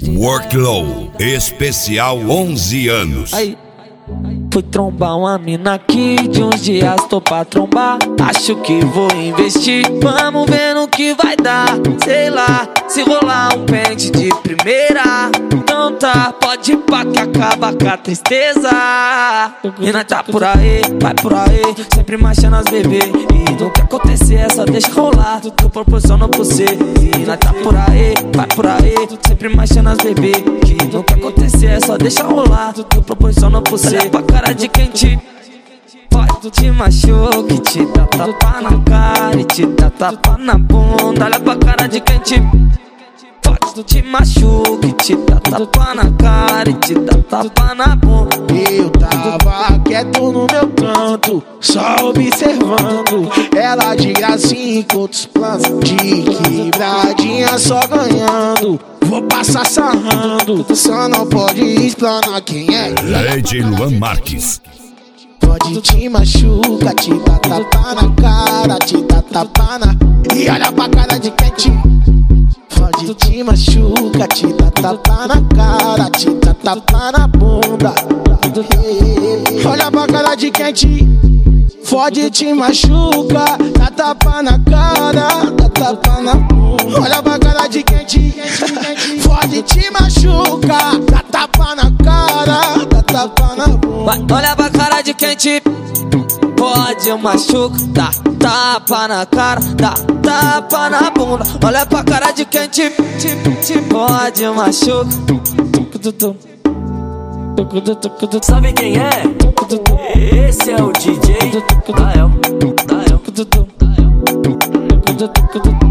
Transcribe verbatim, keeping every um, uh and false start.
Worklow especial onze anos. Aí, fui trombar uma mina aqui, de uns dias tô pra trombar. Acho que vou investir, vamos ver no que vai dar. Sei lá, se rolar um pente de primeira, então tá, pode ir pra que acaba com a tristeza. Mina tá por aí, vai por aí, sempre marchando as bebê. E do que acontecer é só deixa rolar, tu proporciona por você. Mina tá por aí, vai por aí, sempre marchando as bebê. Que do que acontecer é só deixa rolar, tu proporciona por você. Olha pra cara de quem te pode, te machuca, te dá tapa na cara e te dá tapa na bunda. Olha pra cara de quem te pode, te machuca, te dá tapa na cara e te dá tapa na bunda. Eu tava quieto no meu canto, só observando ela de gracinha com outros planos, de quebradinha só ganhando. Vou passar sarrando, só não pode explanar quem é. Lady Luan Marques. Pode te machuca, te dá tapa na cara, te dá tapa na... E olha pra cara de quem te pode te machuca, te dá tapa na cara, te dá tapa na bunda. Olha pra cara de quem te fode, te machuca, dá tapa na cara, dá tapa na bunda. Olha pra cara de quem te fode, te machuca, dá tapa na cara, dá tapa na bunda. Olha pra cara de quem te pode machuca, dá tapa na cara, dá tapa na bunda. Olha pra cara de quem te, te, te pode machuca. Sabe quem é? Esse é o D J Dael, Dael, Dael.